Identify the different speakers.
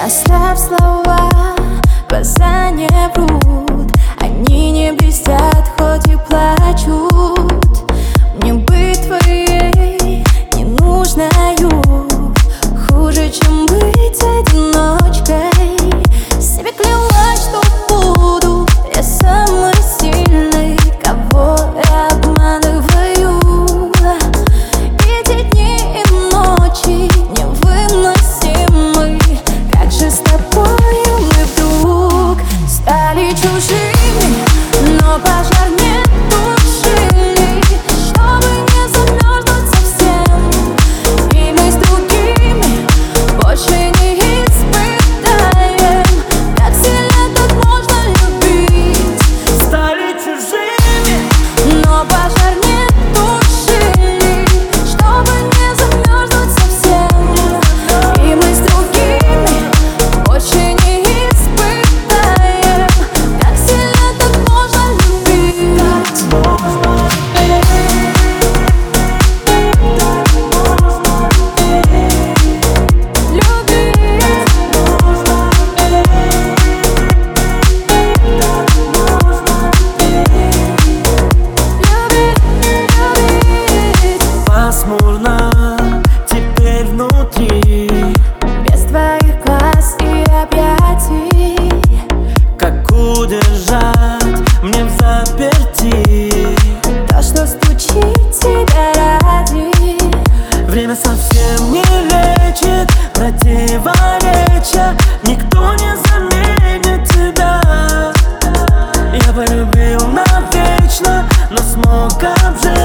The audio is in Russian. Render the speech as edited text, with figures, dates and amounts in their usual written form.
Speaker 1: Оставь слова, глаза не врут, они не блестят, хоть и плачут. Мне быть твоей ненужною хуже, чем быть одиночкой. Себе клялась, что буду я самой сильной, кого я обманываю. Эти дни и ночи невыносимы. Как же с тобой мы вдруг стали чужими, но пожар не тушили, чтобы не замерзнуть совсем. И мы с другими больше не испытаем, как сильно так можно любить.
Speaker 2: Стали чужими,
Speaker 1: Но пожар не тушили, чтобы не замерзнуть совсем. И мы с другими больше не испытаем, как сильно так можно любить.
Speaker 2: пасмурно теперь внутри.
Speaker 1: Без твоих глаз и объятий,
Speaker 2: Как удержать мне в заперти?
Speaker 1: то, что стучит тебя ради.
Speaker 2: Время совсем не лечит противоречия, никто не заменит тебя. Я полюбил навечно, но смог обжечь